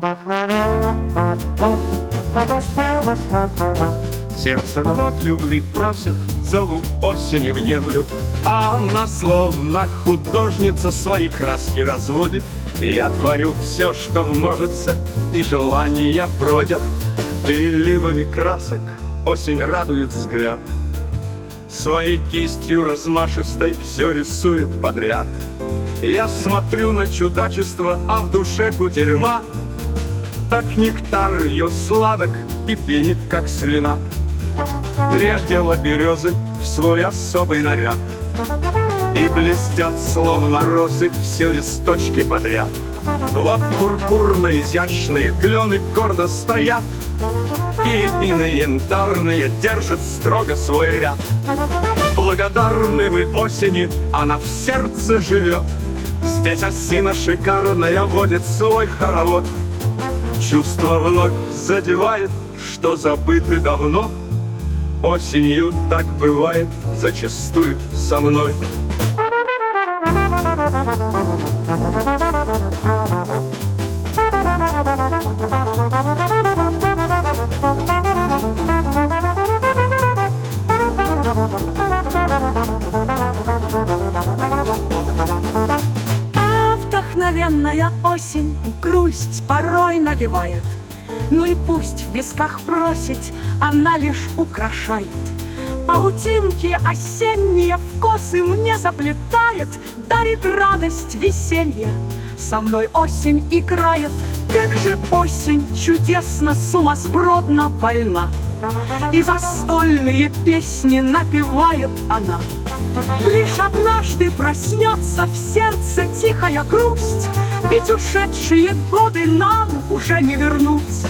Сердце от любви просит, зову осени внемлю, а она словно художница свои краски разводит. И я творю все, что можется, и желания бродят. Переливами красок осень радует взгляд, своей кистью размашистой все рисует подряд. Я смотрю на чудачество, а в душе кутерьма. Так нектар ее сладок и пенит, как слюна. Преждела березы в свой особый наряд, и блестят, словно розы, все листочки подряд. Вот пурпурные изящные клены гордо стоят, и ины янтарные держат строго свой ряд. Благодарны вы осени, она в сердце живет. Здесь осина шикарная водит свой хоровод. Чувство вновь задевает, что забыты давно. Осенью так бывает зачастую со мной. А вдохновенная осень грусть порой навевает. Ну и пусть в висках бросить она лишь украшает. Паутинки осенние в косы мне заплетает, дарит радость, веселье, со мной осень играет. Как же осень чудесно, сумасбродно больна, и застольные песни напевает она. Лишь однажды проснется в сердце тихая грусть, ведь ушедшие годы нам уже не вернуть.